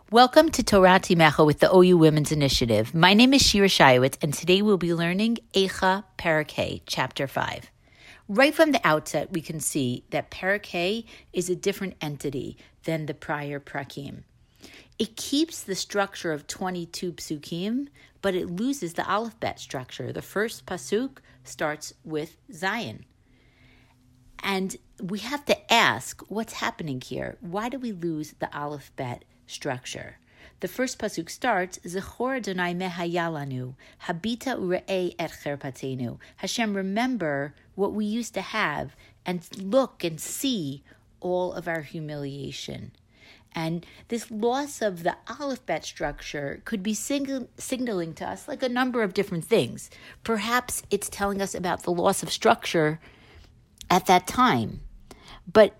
Welcome to Torah Timecha with the OU Women's Initiative. My name is Shira Shayowitz, and today we'll be learning Eicha Perek Hey, Chapter 5. Right from the outset, we can see that Perek Hey is a different entity than the prior Prakim. It keeps the structure of 22 psukim, but it loses the Aleph-Bet structure. The first pasuk starts with Zayin. And we have to ask, what's happening here? Why do we lose the Aleph-Bet structure? The first pasuk starts, Zechor Adonai mehayalanu, habita ure'ei et cherpatenu. Hashem, remember what we used to have, and look and see all of our humiliation. And this loss of the Aleph-Bet structure could be signaling to us like a number of different things. Perhaps it's telling us about the loss of structure at that time. But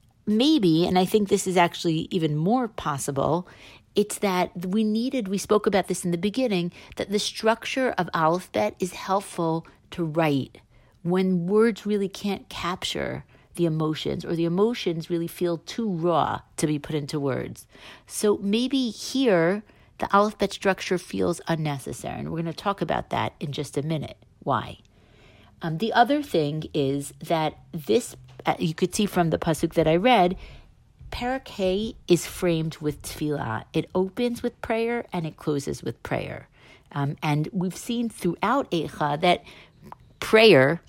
maybe, and I think this is actually even more possible, it's that we spoke about this in the beginning, that the structure of Aleph-Bet is helpful to write when words really can't capture the emotions, or the emotions really feel too raw to be put into words. So maybe here, the Aleph-Bet structure feels unnecessary, and we're going to talk about that in just a minute. Why? The other thing is that this, you could see from the pasuk that I read, Perek Hey is framed with tefillah. It opens with prayer and it closes with prayer. And we've seen throughout Eicha that prayer,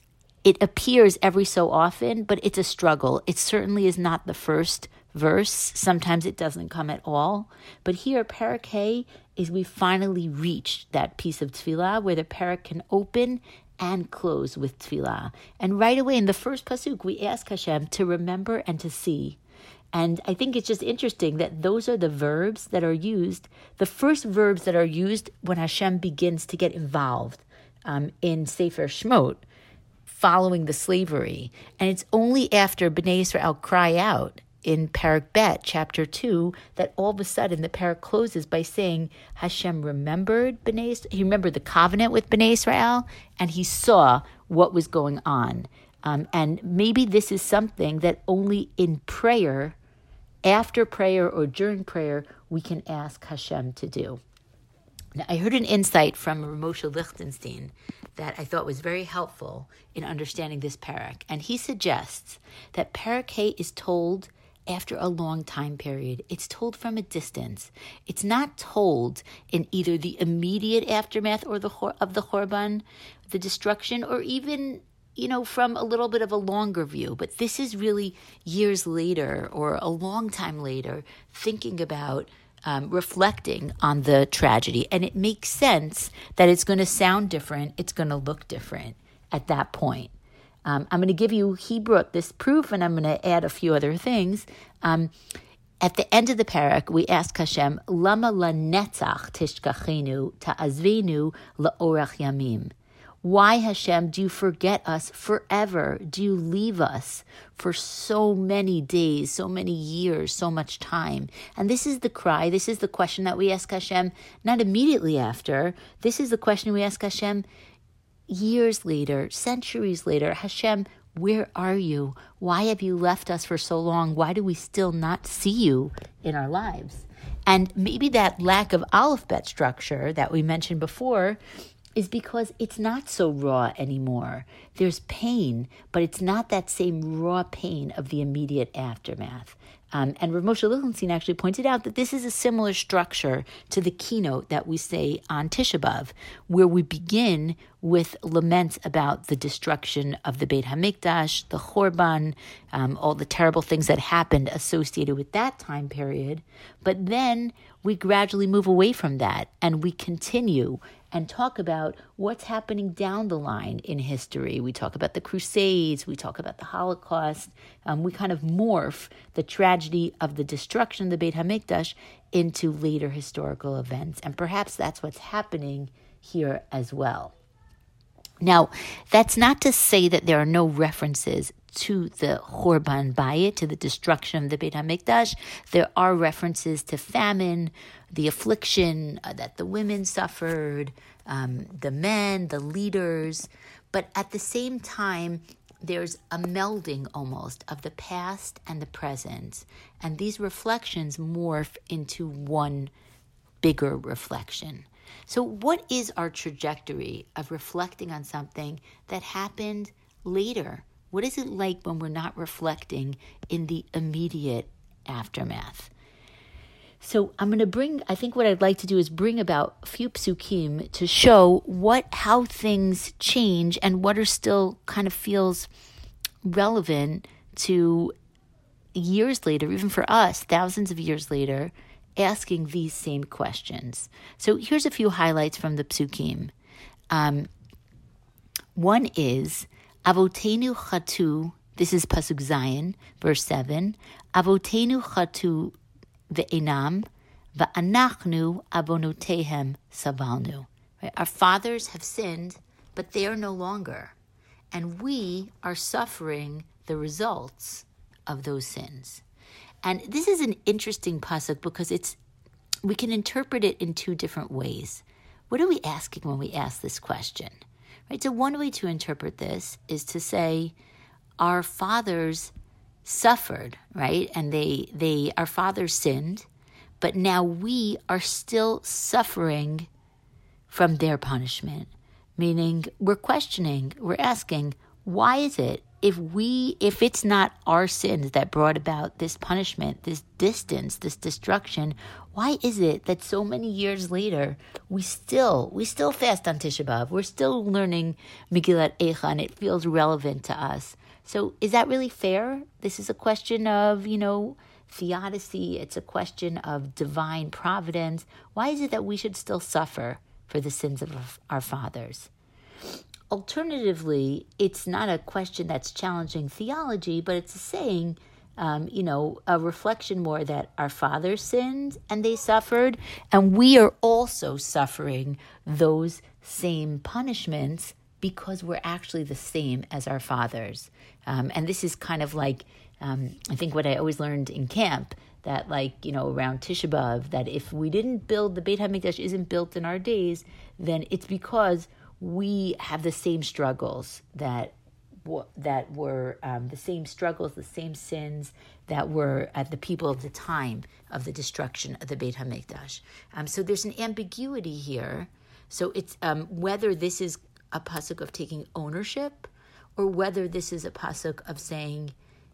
it appears every so often, but it's a struggle. It certainly is not the first verse. Sometimes it doesn't come at all. But here, Perek Hey is we finally reached that piece of tefillah where the perek can open and close with tefillah. And right away in the first pasuk, we ask Hashem to remember and to see. And I think it's just interesting that those are the verbs that are used, the first verbs that are used when Hashem begins to get involved in Sefer Shemot, following the slavery. And it's only after Bnei Israel cry out in Perek Bet, chapter 2, that all of a sudden the perek closes by saying Hashem remembered he remembered the covenant with Bnei Israel, and he saw what was going on. And maybe this is something that only in prayer, after prayer or during prayer, we can ask Hashem to do. Now, I heard an insight from Moshe Lichtenstein that I thought was very helpful in understanding this perek. And he suggests that Perek Hey is told after a long time period. It's told from a distance. It's not told in either the immediate aftermath or of the Chorban, the destruction, or even, from a little bit of a longer view. But this is really years later or a long time later, thinking about reflecting on the tragedy. And it makes sense that it's going to sound different. It's going to look different at that point. I'm going to give you, he brought this proof, and I'm going to add a few other things. At the end of the perek, we ask Hashem, Lama lanetzach tishkachenu ta'azvenu la'orach yamim. Why, Hashem, do you forget us forever? Do you leave us for so many days, so many years, so much time? And this is the cry, this is the question that we ask Hashem, not immediately after. This is the question we ask Hashem years later, centuries later. Hashem, where are you? Why have you left us for so long? Why do we still not see you in our lives? And maybe that lack of Aleph-Bet structure that we mentioned before is because it's not so raw anymore. There's pain, but it's not that same raw pain of the immediate aftermath. And Rav Moshe Lichtenstein actually pointed out that this is a similar structure to the keynote that we say on Tisha B'Av, where we begin with laments about the destruction of the Beit HaMikdash, the Chorban, all the terrible things that happened associated with that time period. But then we gradually move away from that, and we continue and talk about what's happening down the line in history. We talk about the Crusades, we talk about the Holocaust. We kind of morph the tragedy of the destruction of the Beit HaMikdash into later historical events. And perhaps that's what's happening here as well. Now, that's not to say that there are no references to the Chorban Bayit, to the destruction of the Beit HaMikdash. There are references to famine, the affliction that the women suffered, the men, the leaders. But at the same time, there's a melding almost of the past and the present, and these reflections morph into one bigger reflection. So what is our trajectory of reflecting on something that happened later? What is it like when we're not reflecting in the immediate aftermath? So I think what I'd like to do is bring about a few psukim to show how things change and what are still kind of feels relevant to years later, even for us, thousands of years later, asking these same questions. So here's a few highlights from the psukim. One is, Avotenu chatu, this is Pasuk Zayin, verse 7, Avotenu chatu ve'enam, va'anachnu avonotehem savalnu. Right? Our fathers have sinned, but they are no longer. And we are suffering the results of those sins. And this is an interesting pasuk because we can interpret it in two different ways. What are we asking when we ask this question? Right? So one way to interpret this is to say our fathers suffered, right? And our fathers sinned, but now we are still suffering from their punishment. Meaning we're asking, why is it if it's not our sins that brought about this punishment, this distance, this destruction, why is it that so many years later we still fast on Tisha B'Av, we're still learning Megillat Eicha, and it feels relevant to us? So is that really fair? This is a question of, theodicy. It's a question of divine providence. Why is it that we should still suffer for the sins of our fathers? Alternatively, it's not a question that's challenging theology, but it's a saying, a reflection more that our fathers sinned and they suffered, and we are also suffering those same punishments because we're actually the same as our fathers. And this is kind of like, I think what I always learned in camp, that around Tisha B'Av, that if we didn't build, the Beit HaMikdash isn't built in our days, then it's because we have the same struggles that were the same struggles, the same sins that were at the people of the time of the destruction of the Beit HaMikdash. So there's an ambiguity here. So it's whether this is a pasuk of taking ownership or whether this is a pasuk of saying,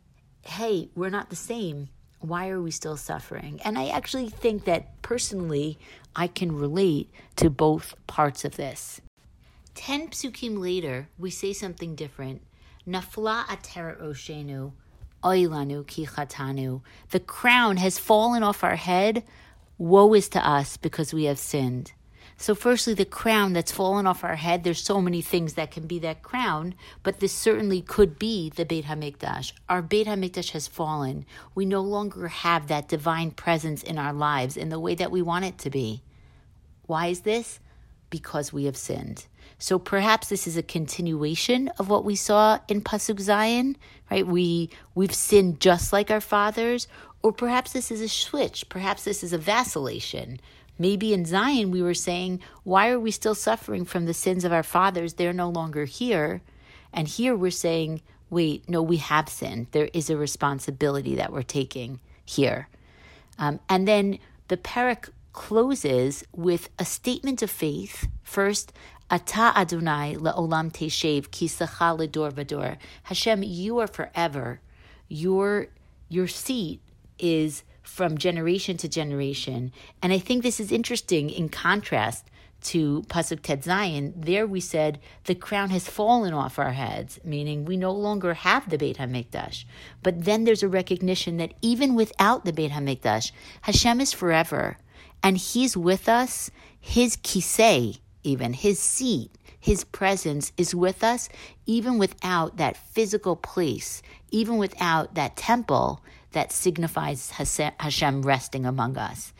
hey, we're not the same. Why are we still suffering? And I actually think that personally, I can relate to both parts of this. 10 psukim later, we say something different. Nafla ateret roshenu, oy lanu ki chatanu. The crown has fallen off our head. Woe is to us because we have sinned. So firstly, the crown that's fallen off our head, there's so many things that can be that crown, but this certainly could be the Beit HaMikdash. Our Beit HaMikdash has fallen. We no longer have that divine presence in our lives in the way that we want it to be. Why is this? Because we have sinned. So perhaps this is a continuation of what we saw in Pasuk Zayin, right? We've sinned just like our fathers, or perhaps this is a switch. Perhaps this is a vacillation. Maybe in Zayin we were saying, why are we still suffering from the sins of our fathers? They're no longer here. And here we're saying, wait, no, we have sinned. There is a responsibility that we're taking here. And then the parak closes with a statement of faith. First, Ata Adonai la'olam teshev kisacha ledor vador. Hashem, you are forever. Your seat is from generation to generation. And I think this is interesting in contrast to Pasuk Tet Zayin. There we said the crown has fallen off our heads, meaning we no longer have the Beit HaMikdash. But then there's a recognition that even without the Beit HaMikdash, Hashem is forever. And He's with us. His kisei, even his seat, his presence is with us, even without that physical place, even without that temple that signifies Hashem resting among us.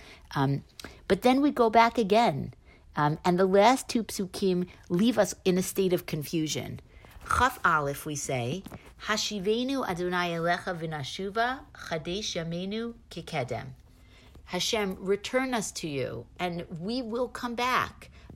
But then we go back again. And the last two psukim leave us in a state of confusion. Chaf Aleph, we say, Hashivenu Adonai Elecha v'nashuva chadesh yamenu kikedem. Hashem, return us to you, and we will come back.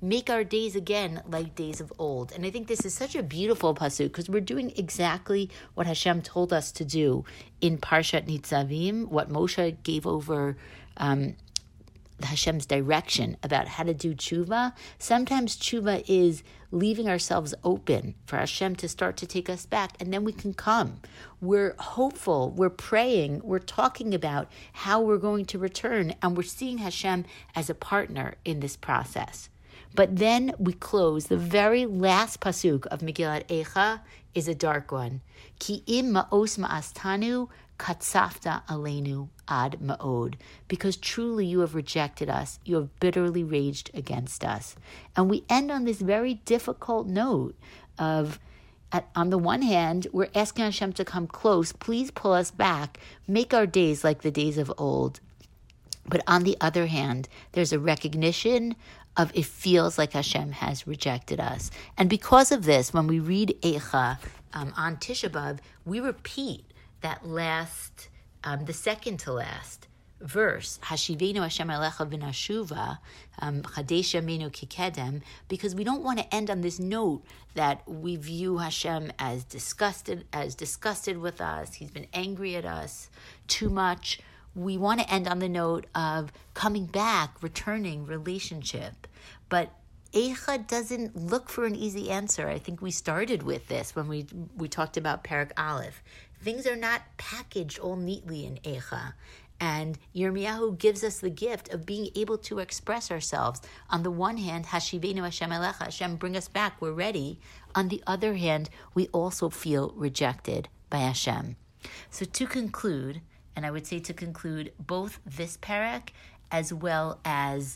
make our days again like days of old. And I think this is such a beautiful pasuk because we're doing exactly what Hashem told us to do in Parshat Nitzavim, what Moshe gave over Hashem's direction about how to do tshuva. Sometimes tshuva is leaving ourselves open for Hashem to start to take us back, and then we can come. We're hopeful, we're praying, we're talking about how we're going to return, and we're seeing Hashem as a partner in this process. But then we close. The very last pasuk of Megillat Eicha is a dark one. Ki im ma'os ma'astanu katsafta aleinu ad ma'od. Because truly you have rejected us. You have bitterly raged against us. And we end on this very difficult note of, on the one hand, we're asking Hashem to come close. Please pull us back. Make our days like the days of old. But on the other hand, there's a recognition of it feels like Hashem has rejected us. And because of this, when we read Eicha on Tisha B'Av, we repeat that last, the second to last verse, Hashivenu Hashem Alecha v'nashuva, Chadesh Yameinu Kikedem, because we don't want to end on this note that we view Hashem as disgusted with us. He's been angry at us too much. We want to end on the note of coming back, returning, relationship. But Eicha doesn't look for an easy answer. I think we started with this when we talked about Perek Aleph. Things are not packaged all neatly in Eicha. And Yirmiyahu gives us the gift of being able to express ourselves. On the one hand, Hashivenu Hashem Elecha, Hashem, bring us back, we're ready. On the other hand, we also feel rejected by Hashem. So to conclude, and I would say to conclude both this parak as well as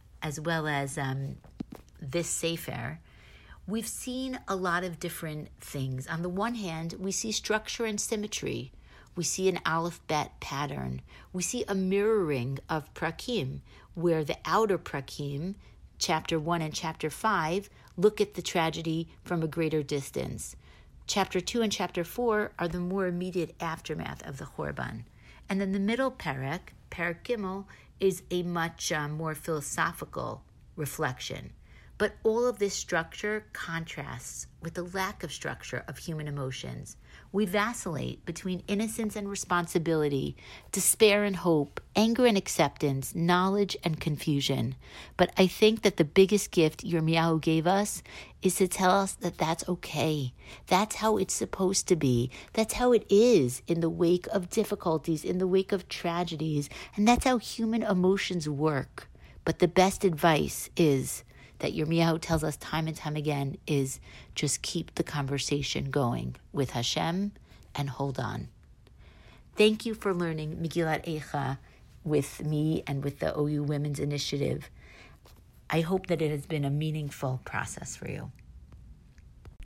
this sefer, we've seen a lot of different things. On the one hand, we see structure and symmetry. We see an aleph bet pattern. We see a mirroring of prakim, where the outer prakim, chapter 1 and chapter 5, look at the tragedy from a greater distance. Chapter 2 and chapter 4 are the more immediate aftermath of the Chorban. And then the middle parak, Parak Gimel, is a much more philosophical reflection. But all of this structure contrasts with the lack of structure of human emotions. We vacillate between innocence and responsibility, despair and hope, anger and acceptance, knowledge and confusion. But I think that the biggest gift Yirmiyahu gave us is to tell us that that's okay. That's how it's supposed to be. That's how it is in the wake of difficulties, in the wake of tragedies. And that's how human emotions work. But the best advice is that Yirmiyahu tells us time and time again is just keep the conversation going with Hashem and hold on. Thank you for learning Megillat Eicha with me and with the OU Women's Initiative. I hope that it has been a meaningful process for you.